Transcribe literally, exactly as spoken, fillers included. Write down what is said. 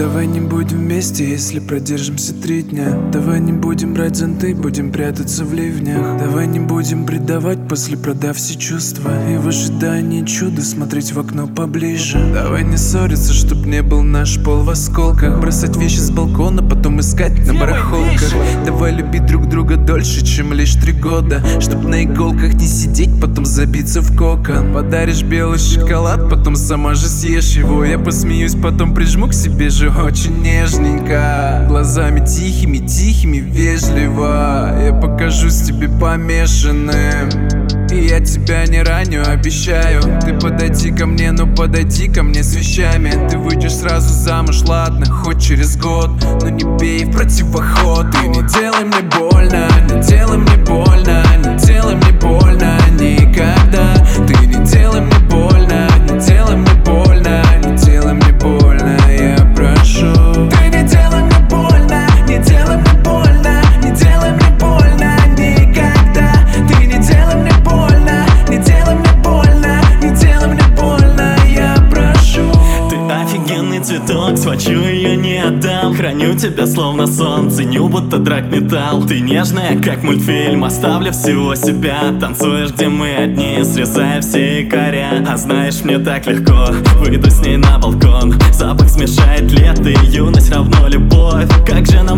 Давай не будем вместе, если продержимся три дня. Давай не будем брать зонты, будем прятаться в ливнях. Давай не будем предавать, после продав все чувства, и в ожидании чуда смотреть в окно поближе. Давай не ссориться, чтоб не был наш пол в осколках. Бросать вещи с балкона, потом искать на барахолках. Давай любить друг друга дольше, чем лишь три года, чтоб на иголках не сидеть, потом забиться в кокон. Подаришь белый шоколад, потом сама же съешь его. Я посмеюсь, потом прижму к себе же очень нежненько, глазами тихими, тихими, вежливо. Я покажусь тебе помешанным, и я тебя не раню, обещаю. Ты подойди ко мне, ну подойди ко мне с вещами. Ты выйдешь сразу замуж, ладно, хоть через год, но не бей в противоход. Ты не делай мне больно, не делай мне больно, не делай мне больно никогда. Ты не делай мне больно, не делай мне больно, не делай мне больно, я прошу. Ты не делай мне больно, не делай мне больно, не делай мне больно никогда. Ты не делай мне больно, не делай мне больно, не делай мне больно, я прошу. Ты офигенный цветок, схвачу ее не отдам. Храню тебя словно сон, ценю будто драгметалл. Ты нежная, как мультфильм, оставлю всего себя. Танцуешь, где мы одни, срезая все якоря. А знаешь, мне так легко, выйду с ней на балкон. Запах смешает лето и юность равно любовь. Как же нам